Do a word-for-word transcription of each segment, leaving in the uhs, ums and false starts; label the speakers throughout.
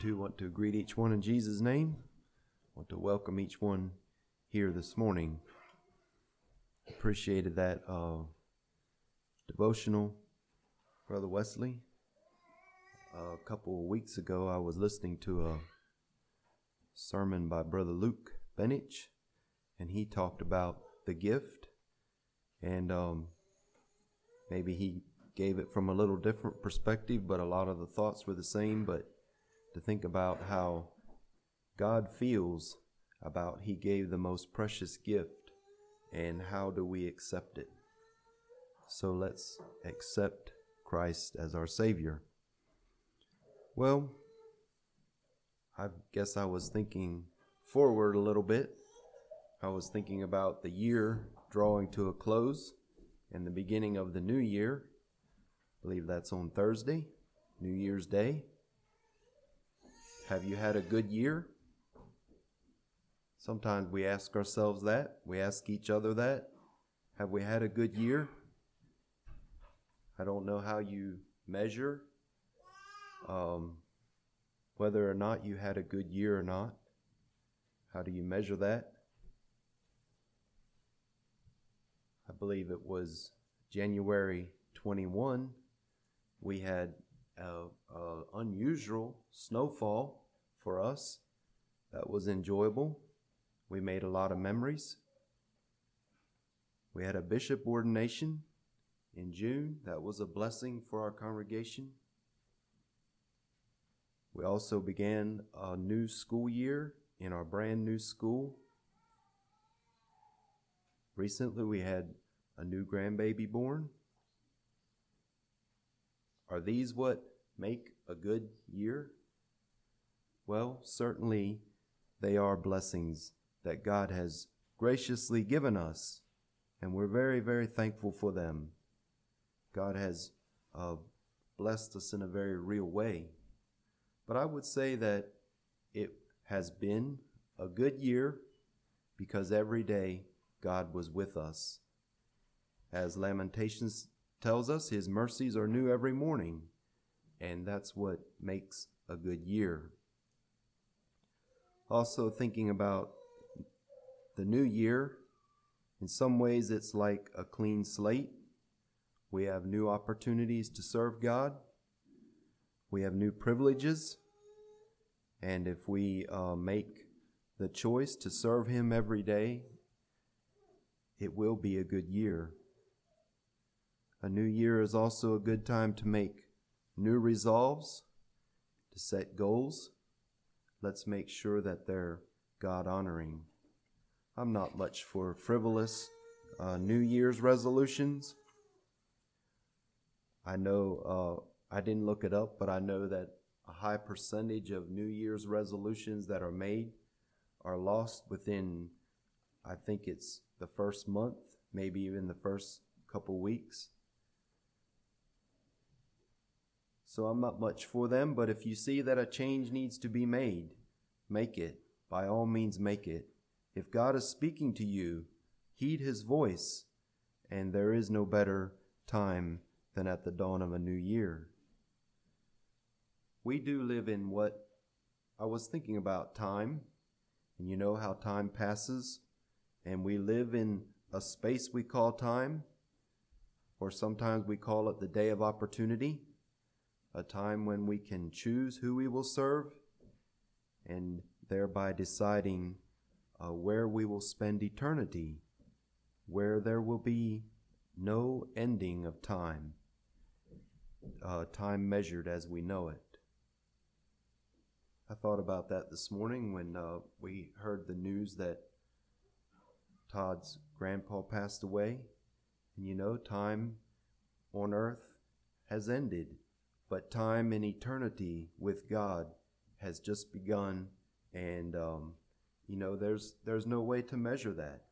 Speaker 1: too want to greet each one in Jesus' name. I want to welcome each one here this morning. Appreciated that uh, devotional, Brother Wesley. Uh, a couple of weeks ago, I was listening to a sermon by Brother Luke Benich, and he talked about the gift, and um, maybe he gave it from a little different perspective, but a lot of the thoughts were the same. But to think about how God feels about He gave the most precious gift, and how do we accept it? So let's accept Christ as our Savior. Well, I guess I was thinking forward a little bit. I was thinking about the year drawing to a close and the beginning of the new year. I believe that's on Thursday, New Year's Day. Have you had a good year? Sometimes we ask ourselves that. We ask each other that. Have we had a good year? I don't know how you measure um, whether or not you had a good year or not. How do you measure that? I believe it was January twenty-first. We had a, a unusual snowfall for us. That was enjoyable. We made a lot of memories. We had a bishop ordination in June. That was a blessing for our congregation. We also began a new school year in our brand new school. Recently, we had a new grandbaby born. Are these what make a good year? Well, certainly they are blessings that God has graciously given us, and we're very, very thankful for them. God has uh, blessed us in a very real way. But I would say that it has been a good year because every day God was with us. As Lamentations tells us, His mercies are new every morning, and that's what makes a good year. Also thinking about the new year, in some ways it's like a clean slate. We have new opportunities to serve God. We have new privileges. And if we uh, make the choice to serve Him every day, it will be a good year. A new year is also a good time to make new resolves, to set goals. Let's make sure that they're God-honoring. I'm not much for frivolous uh, New Year's resolutions. I know, uh, I didn't look it up, but I know that a high percentage of New Year's resolutions that are made are lost within, I think it's the first month, maybe even the first couple weeks. So I'm not much for them, but if you see that a change needs to be made, make it. By all means, make it. If God is speaking to you, heed His voice, and there is no better time than at the dawn of a new year. We do live in what I was thinking about time, and you know how time passes, and we live in a space we call time, or sometimes we call it the day of opportunity. A time when we can choose who we will serve and thereby deciding uh, where we will spend eternity, where there will be no ending of time, uh, time measured as we know it. I thought about that this morning when uh, we heard the news that Todd's grandpa passed away. And you know, time on earth has ended. But time in eternity with God has just begun, and um, you know there's there's no way to measure that.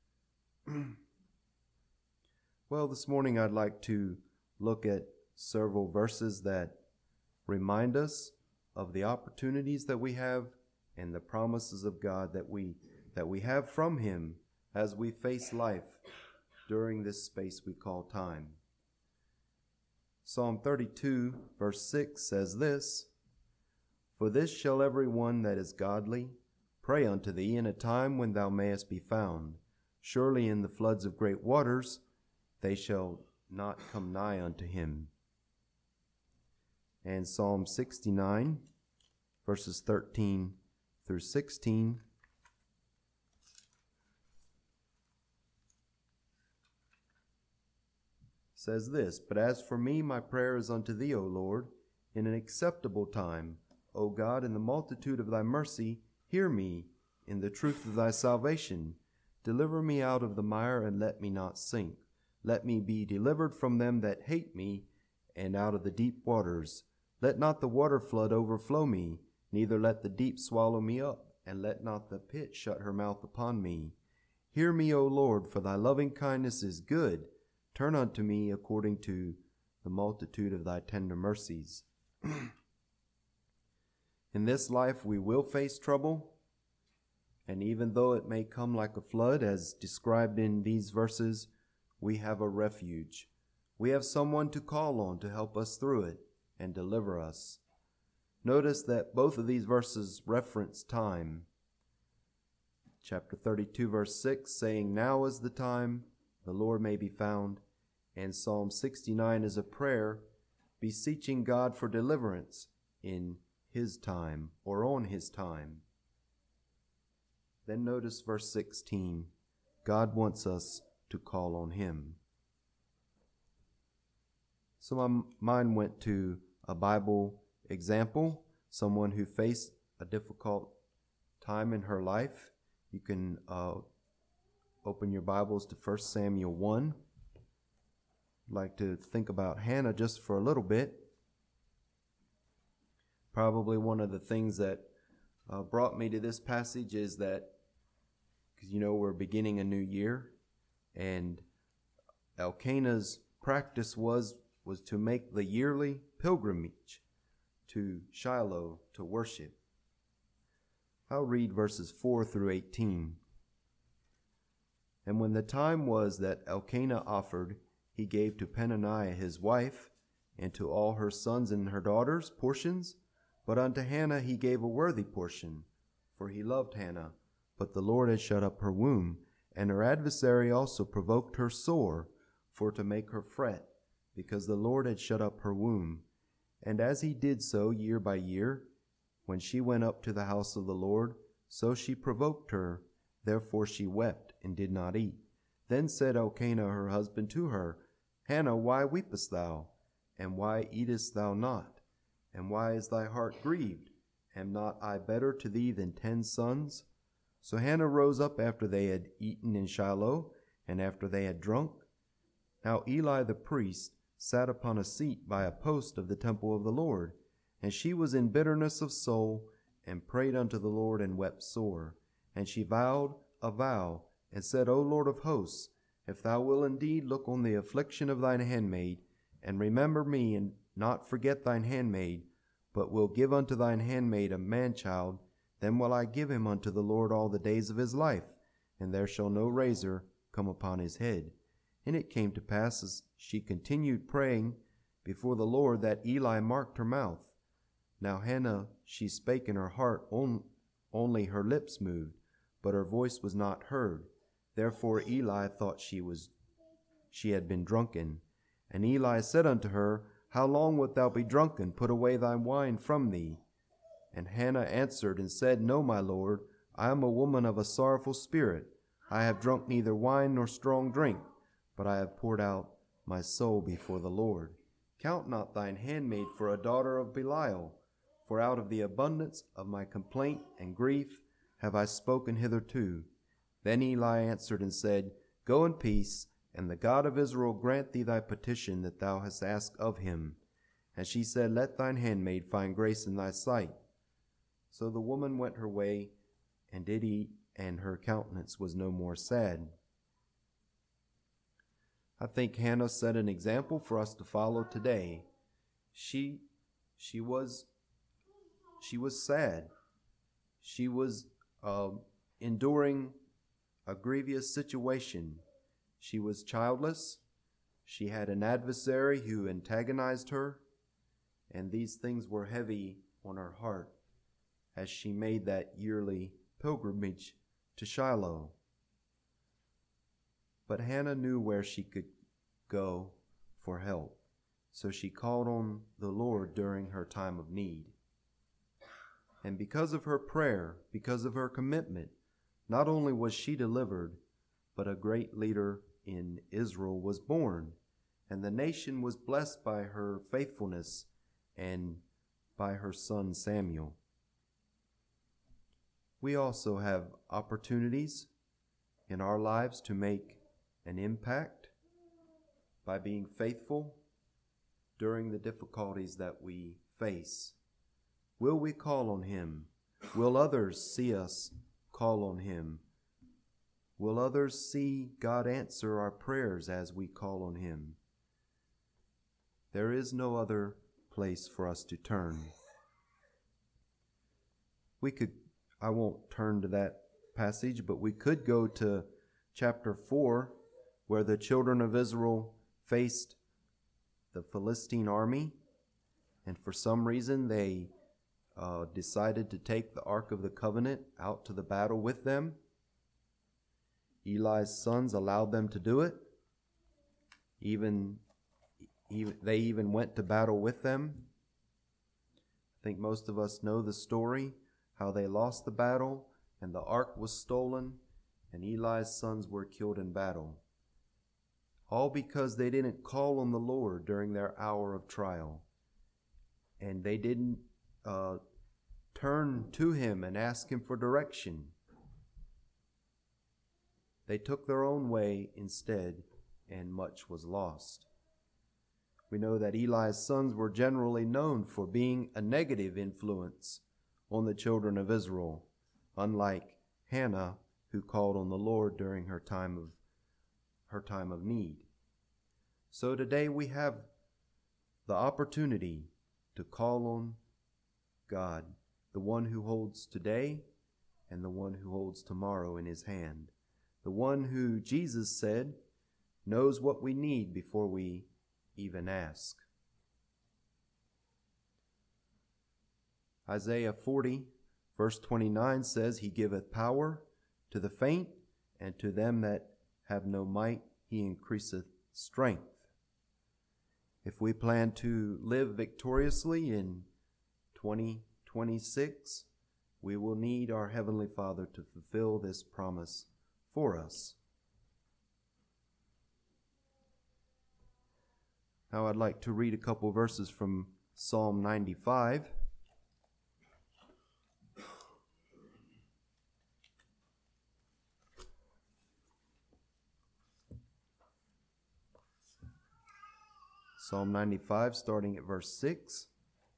Speaker 1: Well, this morning I'd like to look at several verses that remind us of the opportunities that we have and the promises of God that we that we have from Him as we face life during this space we call time. Psalm thirty-two, verse six says this, For this shall every one that is godly pray unto thee in a time when thou mayest be found. Surely in the floods of great waters they shall not come nigh unto him. And Psalm sixty-nine, verses thirteen through sixteen. Says this, But as for me, my prayer is unto thee, O Lord, in an acceptable time. O God, in the multitude of thy mercy, hear me. In the truth of thy salvation, deliver me out of the mire, and let me not sink. Let me be delivered from them that hate me, and out of the deep waters. Let not the water flood overflow me, neither let the deep swallow me up, and let not the pit shut her mouth upon me. Hear me, O Lord, for thy loving kindness is good. Turn unto me according to the multitude of thy tender mercies. In this life we will face trouble, and even though it may come like a flood, as described in these verses, we have a refuge. We have someone to call on to help us through it and deliver us. Notice that both of these verses reference time. Chapter thirty-two, verse six, saying, Now is the time the Lord may be found. And Psalm sixty-nine is a prayer beseeching God for deliverance in his time or on his time. Then notice verse sixteen. God wants us to call on him. So my mind went to a Bible example, someone who faced a difficult time in her life. You can uh, open your Bibles to First Samuel one. I'd like to think about Hannah just for a little bit. Probably one of the things that uh, brought me to this passage is that, because you know we're beginning a new year, and Elkanah's practice was was to make the yearly pilgrimage to Shiloh to worship. I'll read verses four through eighteen. And when the time was that Elkanah offered, he gave to Peninnah his wife, and to all her sons and her daughters portions, but unto Hannah he gave a worthy portion, for he loved Hannah. But the Lord had shut up her womb, and her adversary also provoked her sore, for to make her fret, because the Lord had shut up her womb. And as he did so year by year, when she went up to the house of the Lord, so she provoked her. Therefore she wept and did not eat. Then said Elkanah her husband to her, Hannah, why weepest thou? And why eatest thou not? And why is thy heart grieved? Am not I better to thee than ten sons? So Hannah rose up after they had eaten in Shiloh, and after they had drunk. Now Eli the priest sat upon a seat by a post of the temple of the Lord, and she was in bitterness of soul, and prayed unto the Lord, and wept sore. And she vowed a vow, and said, O Lord of hosts, if thou wilt indeed look on the affliction of thine handmaid, and remember me, and not forget thine handmaid, but will give unto thine handmaid a man-child, then will I give him unto the Lord all the days of his life, and there shall no razor come upon his head. And it came to pass, as she continued praying before the Lord, that Eli marked her mouth. Now Hannah, she spake in her heart, on, only her lips moved, but her voice was not heard. Therefore Eli thought she was she had been drunken. And Eli said unto her, How long wilt thou be drunken? Put away thy wine from thee. And Hannah answered and said, No, my lord, I am a woman of a sorrowful spirit. I have drunk neither wine nor strong drink, but I have poured out my soul before the Lord. Count not thine handmaid for a daughter of Belial, for out of the abundance of my complaint and grief have I spoken hitherto. Then Eli answered and said, Go in peace, and the God of Israel grant thee thy petition that thou hast asked of him. And she said, Let thine handmaid find grace in thy sight. So the woman went her way, and did eat, and her countenance was no more sad. I think Hannah set an example for us to follow today. She, she was, she was sad. She was uh, enduring a grievous situation. She was childless. She had an adversary who antagonized her, and these things were heavy on her heart. as she made that yearly pilgrimage to Shiloh. But Hannah knew where she could go for help, so she called on the Lord during her time of need. And because of her prayer, because of her commitment, not only was she delivered, but a great leader in Israel was born, and the nation was blessed by her faithfulness and by her son Samuel. We also have opportunities in our lives to make an impact by being faithful during the difficulties that we face. Will we call on him? Will others see us call on him? Will others see God answer our prayers as we call on him? There is no other place for us to turn. We could, I won't turn to that passage, but we could go to chapter four, where the children of Israel faced the Philistine army, and for some reason they uh, decided to take the Ark of the Covenant out to the battle with them. Eli's sons allowed them to do it. Even, even they even went to battle with them. I think most of us know the story, how they lost the battle and the ark was stolen and Eli's sons were killed in battle. All because they didn't call on the Lord during their hour of trial. And they didn't uh, turn to him and ask him for direction. They took their own way instead, and much was lost. We know that Eli's sons were generally known for being a negative influence on the children of Israel, unlike Hannah, who called on the Lord during her time of her time of need. So today we have the opportunity to call on God, the one who holds today and the one who holds tomorrow in his hand, the one who Jesus said knows what we need before we even ask. Isaiah forty, verse twenty-nine says, He giveth power to the faint, and to them that have no might he increaseth strength. If we plan to live victoriously in twenty twenty-six, we will need our Heavenly Father to fulfill this promise for us. Now I'd like to read a couple verses from Psalm ninety-five. Psalm ninety-five, starting at verse six.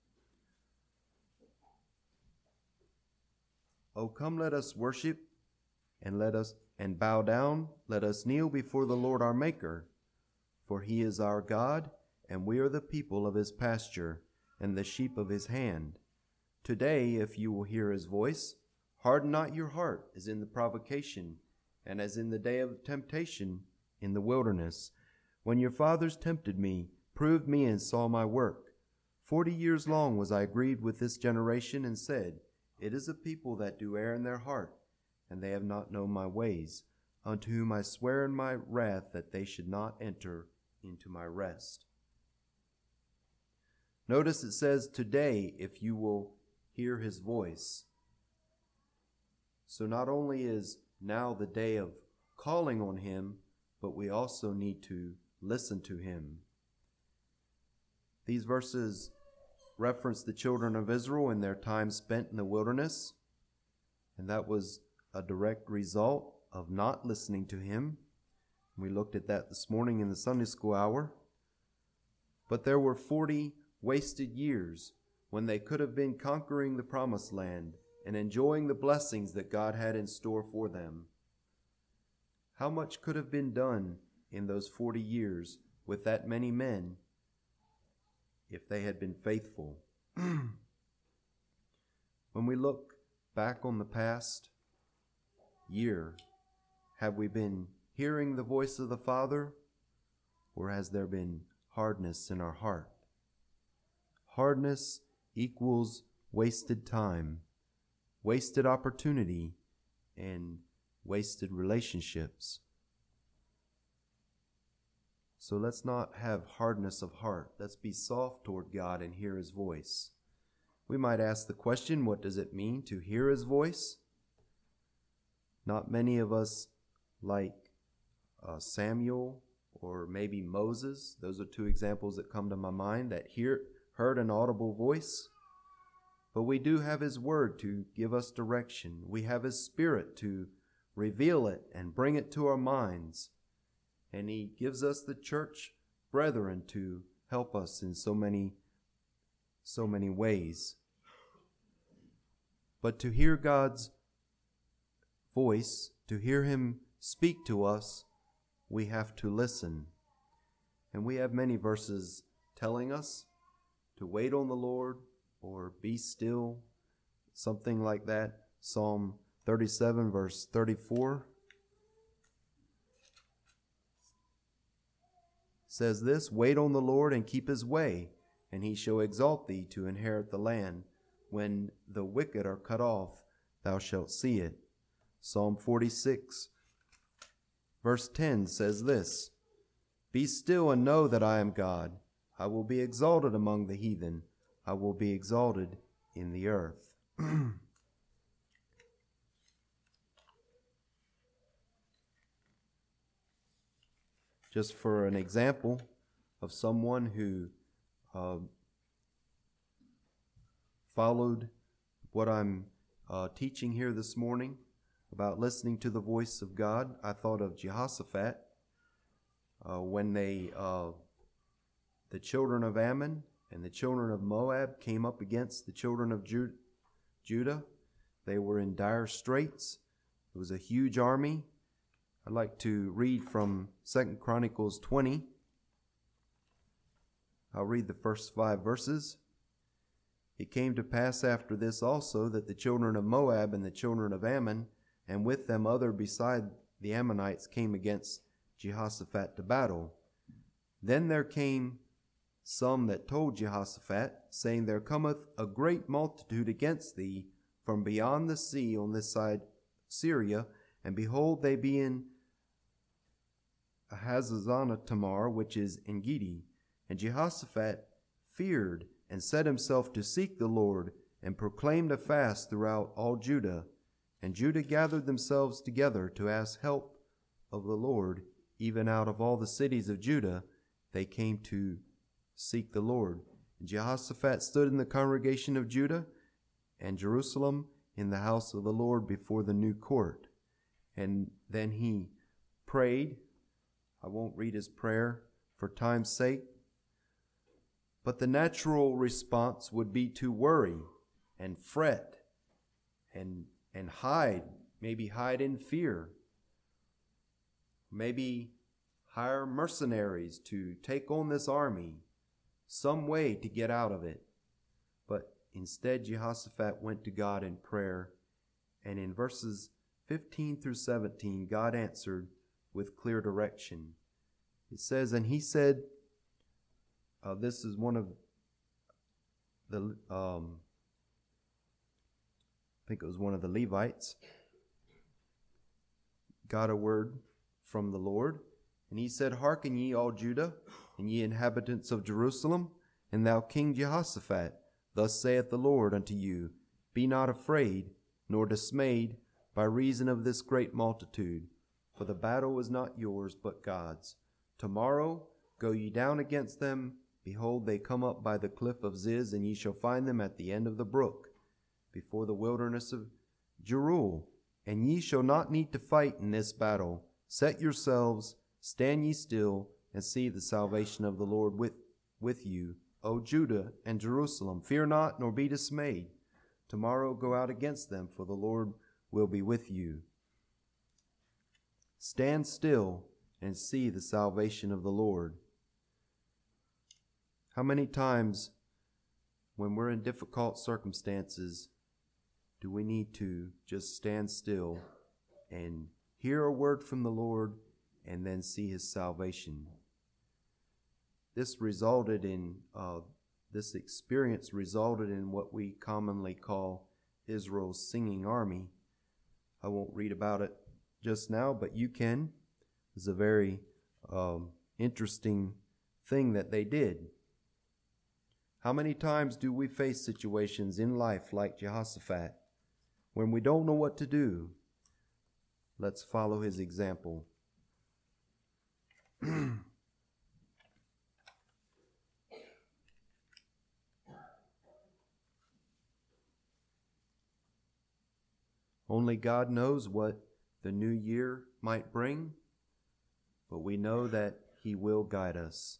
Speaker 1: O come, let us worship, and let us and bow down. Let us kneel before the Lord our Maker. For he is our God, and we are the people of his pasture, and the sheep of his hand. Today, if you will hear his voice, harden not your heart, as in the provocation, and as in the day of temptation in the wilderness, when your fathers tempted me, proved me, and saw my work. Forty years long was I grieved with this generation, and said, It is a people that do err in their heart, and they have not known my ways, unto whom I swear in my wrath that they should not enter into my rest. Notice it says, today, if you will hear his voice. So not only is now the day of calling on him, but we also need to listen to him. These verses reference the children of Israel and their time spent in the wilderness, and that was a direct result of not listening to him. We looked at that this morning in the Sunday school hour. But there were forty wasted years when they could have been conquering the promised land and enjoying the blessings that God had in store for them. How much could have been done in those forty years with that many men if they had been faithful? When we look back on the past year, have we been hearing the voice of the Father, or has there been hardness in our heart? Hardness equals wasted time, wasted opportunity and wasted relationships. So let's not have hardness of heart. Let's be soft toward God and hear His voice. We might ask the question, what does it mean to hear His voice? Not many of us like uh, Samuel or maybe Moses. Those are two examples that come to my mind that hear, heard an audible voice. But we do have His Word to give us direction. We have His Spirit to reveal it and bring it to our minds. And He gives us the church brethren to help us in so many, so many ways. But to hear God's voice, to hear Him speak to us, we have to listen. And we have many verses telling us to wait on the Lord or be still, something like that. Psalm thirty-seven, verse thirty-four says this, "Wait on the Lord and keep His way, and He shall exalt thee to inherit the land. When the wicked are cut off, thou shalt see it." Psalm forty-six, verse ten says this, "Be still and know that I am God. I will be exalted among the heathen. I will be exalted in the earth." Just for an example of someone who uh, followed what I'm uh, teaching here this morning about listening to the voice of God, I thought of Jehoshaphat uh, when they, uh, the children of Ammon and the children of Moab came up against the children of Ju- Judah. They were in dire straits. It was a huge army. I'd like to read from Second Chronicles twenty. I'll read the first five verses. "It came to pass after this also that the children of Moab and the children of Ammon, and with them other beside the Ammonites, came against Jehoshaphat to battle. Then there came some that told Jehoshaphat, saying, There cometh a great multitude against thee from beyond the sea on this side Syria, and behold, they be in Hazazonah Tamar, which is En Gedi. And Jehoshaphat feared and set himself to seek the Lord, and proclaimed a fast throughout all Judah. And Judah gathered themselves together to ask help of the Lord. Even out of all the cities of Judah they came to seek the Lord. And Jehoshaphat stood in the congregation of Judah and Jerusalem in the house of the Lord before the new court. And then he prayed. I won't read his prayer for time's sake. But the natural response would be to worry and fret and, and hide, maybe hide in fear. Maybe hire mercenaries to take on this army, some way to get out of it. But instead, Jehoshaphat went to God in prayer. And in verses fifteen through seventeen, God answered with clear direction. It says, and he said, uh, this is one of the, um, I think it was one of the Levites, got a word from the Lord. And he said, Hearken ye, all Judah, and ye inhabitants of Jerusalem, and thou King Jehoshaphat, thus saith the Lord unto you, Be not afraid, nor dismayed, by reason of this great multitude, for the battle is not yours, but God's. Tomorrow go ye down against them. Behold, they come up by the cliff of Ziz, and ye shall find them at the end of the brook, before the wilderness of Jeruel. And ye shall not need to fight in this battle. Set yourselves, stand ye still, and see the salvation of the Lord with, with you, O Judah and Jerusalem. Fear not, nor be dismayed. Tomorrow go out against them, for the Lord will be with you. Stand still and see the salvation of the Lord. How many times when we're in difficult circumstances do we need to just stand still and hear a word from the Lord and then see his salvation? This resulted in, uh, this experience resulted in what we commonly call Israel's singing army. I won't read about it just now, but you can. It's a very um, interesting thing that they did. How many times do we face situations in life like Jehoshaphat when we don't know what to do? Let's follow his example. Only God knows what the new year might bring, but we know that He will guide us.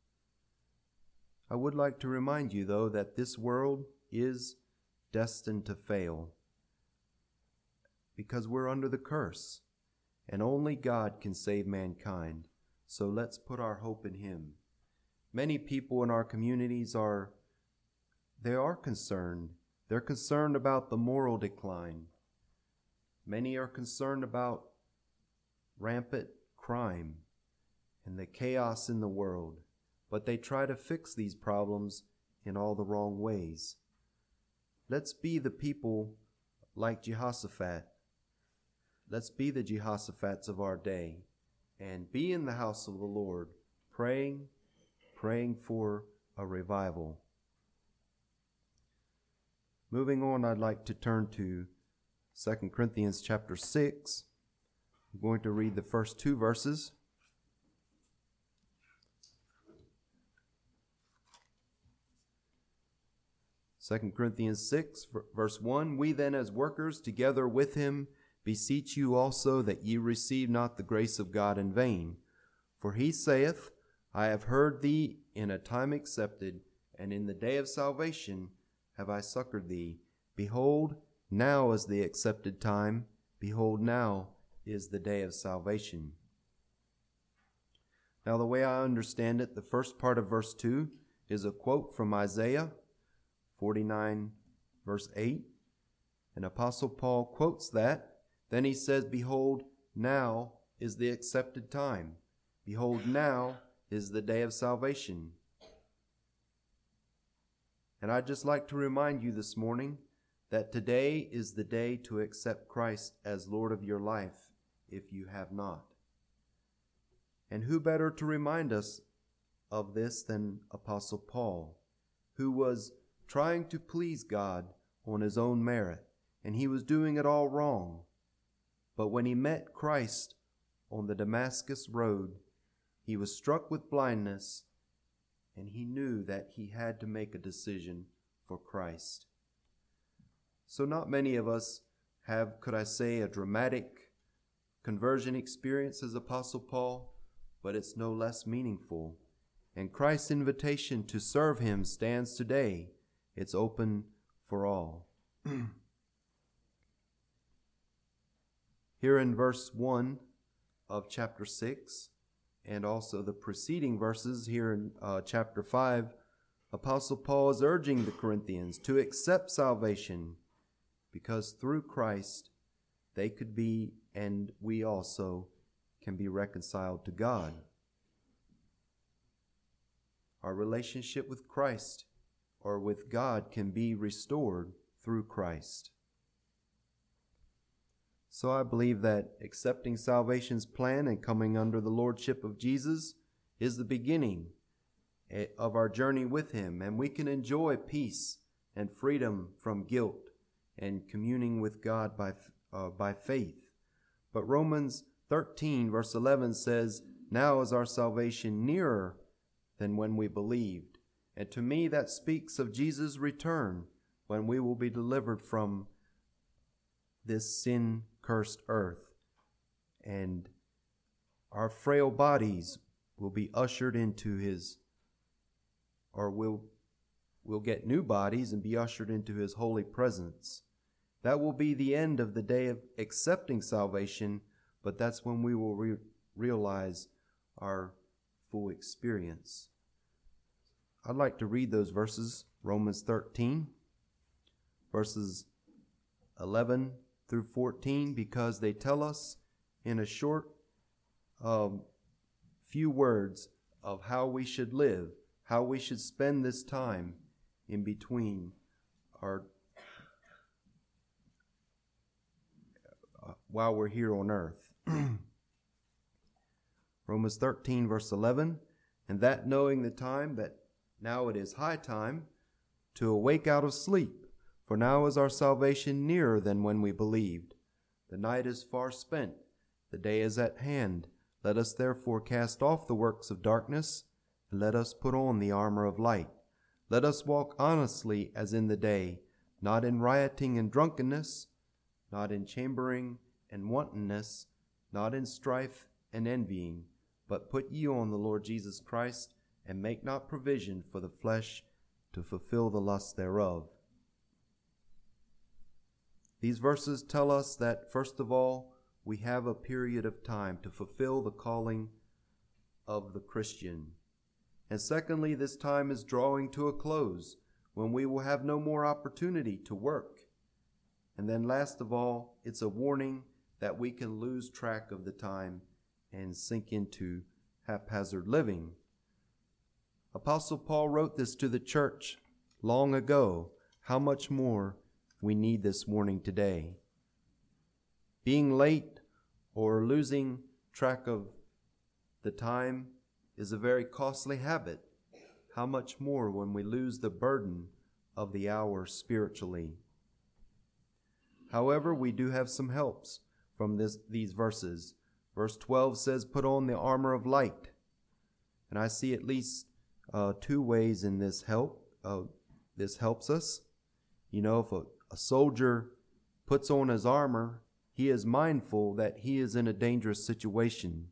Speaker 1: I would like to remind you, though, that this world is destined to fail because we're under the curse, and only God can save mankind. So let's put our hope in Him. Many people in our communities are, they are concerned. They're concerned about the moral decline. Many are concerned about rampant crime and the chaos in the world, but they try to fix these problems in all the wrong ways. Let's be the people like Jehoshaphat. Let's be the Jehoshaphat's of our day and be in the house of the Lord, praying, praying for a revival. Moving on, I'd like to turn to Second Corinthians chapter six. I'm going to read the first two verses. Second Corinthians six, verse one, We then as workers together with him beseech you also that ye receive not the grace of God in vain. For he saith, I have heard thee in a time accepted, and in the day of salvation have I succored thee. Behold, now is the accepted time. Behold, now is the day of salvation. Now, the way I understand it, the first part of verse two is a quote from Isaiah forty-nine, verse eight. And Apostle Paul quotes that. Then he says, Behold, now is the accepted time. Behold, now is the day of salvation. And I'd just like to remind you this morning that today is the day to accept Christ as Lord of your life if you have not. And who better to remind us of this than Apostle Paul, who was trying to please God on his own merit, and he was doing it all wrong. But when he met Christ on the Damascus road, he was struck with blindness, and he knew that he had to make a decision for Christ. So not many of us have, could I say, a dramatic conversion experience as Apostle Paul, but it's no less meaningful. And Christ's invitation to serve him stands today. It's open for all. Here in verse one of chapter six, and also the preceding verses here in uh, chapter five, Apostle Paul is urging the Corinthians to accept salvation, because through Christ they could be, and we also can be reconciled to God. Our relationship with Christ or with God can be restored through Christ. So I believe that accepting salvation's plan and coming under the lordship of Jesus is the beginning of our journey with him, and we can enjoy peace and freedom from guilt and communing with God by uh, by faith. But Romans thirteen verse eleven says, Now is our salvation nearer than when we believed. And to me that speaks of Jesus' return, when we will be delivered from this sin-cursed earth, and our frail bodies will be ushered into his, or will will get new bodies and be ushered into his holy presence. That will be the end of the day of accepting salvation, but that's when we will re- realize our full experience. I'd like to read those verses, Romans thirteen, verses eleven through fourteen, because they tell us in a short um, few words of how we should live, how we should spend this time in between our while we're here on earth. Romans thirteen, verse eleven, and that knowing the time, that now it is high time to awake out of sleep, for now is our salvation nearer than when we believed. The night is far spent, the day is at hand. Let us therefore cast off the works of darkness, and let us put on the armor of light. Let us walk honestly as in the day, not in rioting and drunkenness, not in chambering and wantonness, not in strife and envying, but put ye on the Lord Jesus Christ, and make not provision for the flesh to fulfill the lust thereof. These verses tell us that, first of all, we have a period of time to fulfill the calling of the Christian. And secondly, this time is drawing to a close, when we will have no more opportunity to work. And then last of all, it's a warning that we can lose track of the time and sink into haphazard living. Apostle Paul wrote this to the church long ago. How much more we need this warning today. Being late or losing track of the time is a very costly habit. How much more when we lose the burden of the hour spiritually. However, we do have some helps from this, these verses. Verse twelve says, put on the armor of light. And I see at least uh, two ways in this help. Uh, this helps us. You know, if a, a soldier puts on his armor, he is mindful that he is in a dangerous situation.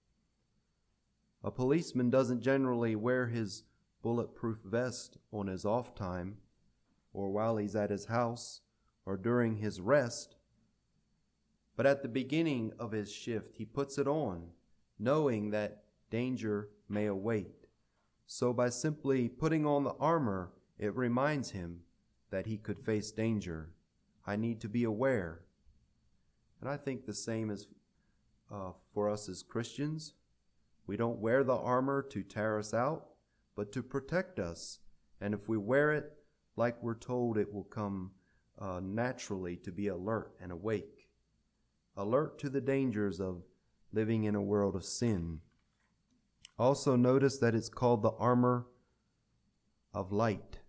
Speaker 1: A policeman doesn't generally wear his bulletproof vest on his off time, or while he's at his house, or during his rest. But at the beginning of his shift, he puts it on, knowing that danger may await. So by simply putting on the armor, it reminds him that he could face danger. I need to be aware. And I think the same is uh, for us as Christians. We don't wear the armor to tear us out, but to protect us. And if we wear it like we're told, it will come uh, naturally to be alert and awake. Alert to the dangers of living in a world of sin. Also notice that it's called the armor of light.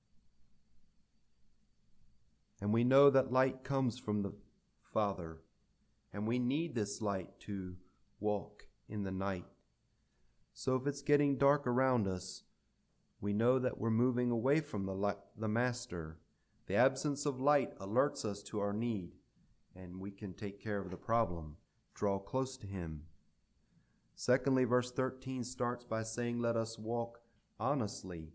Speaker 1: And we know that light comes from the Father, and we need this light to walk in the night. So if it's getting dark around us, we know that we're moving away from the light, the Master. The absence of light alerts us to our need, and we can take care of the problem, draw close to Him. Secondly, verse thirteen starts by saying, let us walk honestly.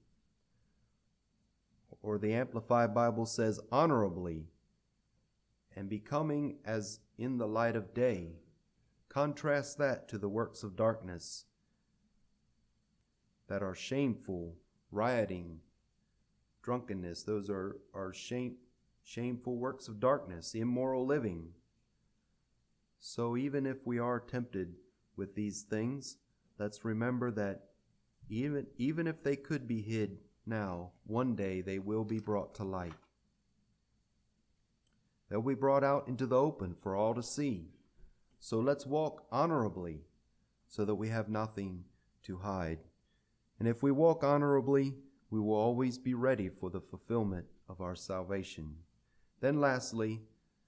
Speaker 1: Or the Amplified Bible says, honorably, and becoming as in the light of day. Contrast that to the works of darkness that are shameful, rioting, drunkenness. Those are, are shame, shameful works of darkness, immoral living. So even if we are tempted with these things, let's remember that even, even if they could be hid now, one day they will be brought to light. They'll be brought out into the open for all to see. So let's walk honorably so that we have nothing to hide. And if we walk honorably, we will always be ready for the fulfillment of our salvation. Then lastly,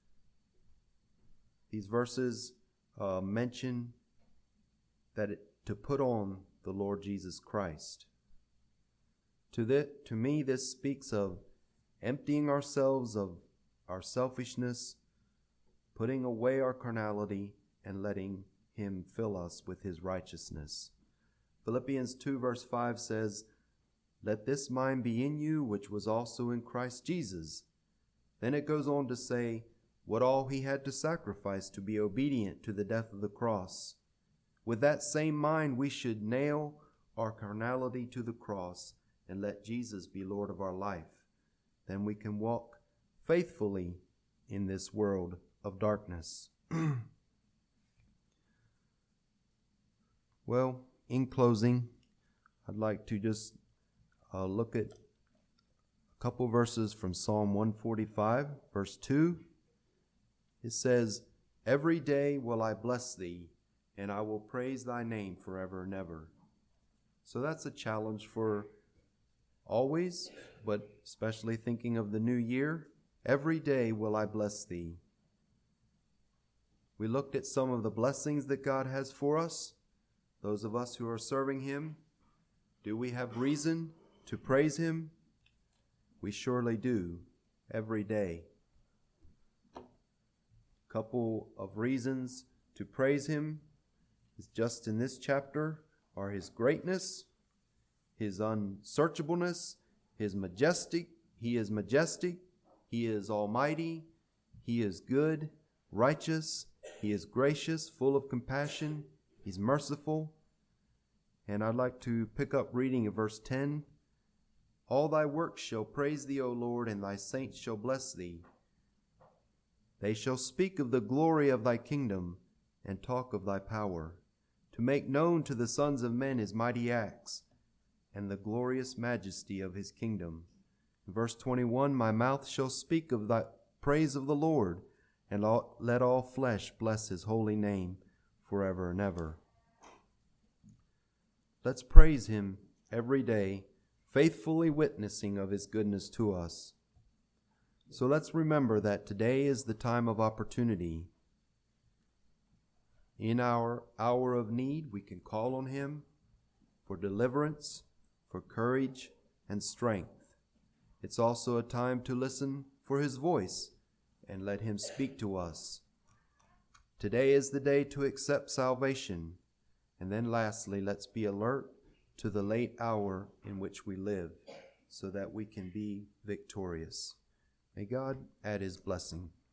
Speaker 1: these verses uh, mention that it, to put on the Lord Jesus Christ. To, the, to me, this speaks of emptying ourselves of our selfishness, putting away our carnality, and letting Him fill us with His righteousness. Philippians two verse five says, let this mind be in you, which was also in Christ Jesus. Then it goes on to say what all He had to sacrifice to be obedient to the death of the cross. With that same mind, we should nail our carnality to the cross and let Jesus be Lord of our life. Then we can walk faithfully in this world of darkness. Well, in closing, I'd like to just uh, look at a couple verses from Psalm one forty-five, verse two. It says, Every day will I bless thee, and I will praise thy name forever and ever. So that's a challenge for always, but especially thinking of the new year. Every day will I bless thee. We looked at some of the blessings that God has for us. Those of us who are serving him, do we have reason to praise him? We surely do, every day. A couple of reasons to praise him is just in this chapter are his greatness, his unsearchableness, his majestic. He is majestic. He is almighty. He is good, righteous. He is gracious, full of compassion. He's merciful. And I'd like to pick up reading in verse ten. All thy works shall praise thee, O Lord, and thy saints shall bless thee. They shall speak of the glory of thy kingdom and talk of thy power, to make known to the sons of men his mighty acts and the glorious majesty of his kingdom. Verse twenty-one, my mouth shall speak of thy praise of the Lord, and all, let all flesh bless his holy name forever and ever. Let's praise him every day, faithfully witnessing of his goodness to us. So let's remember that today is the time of opportunity. In our hour of need, we can call on him for deliverance, for courage, and strength. It's also a time to listen for his voice and let him speak to us. Today is the day to accept salvation. And then lastly, let's be alert to the late hour in which we live so that we can be victorious. May God add his blessing.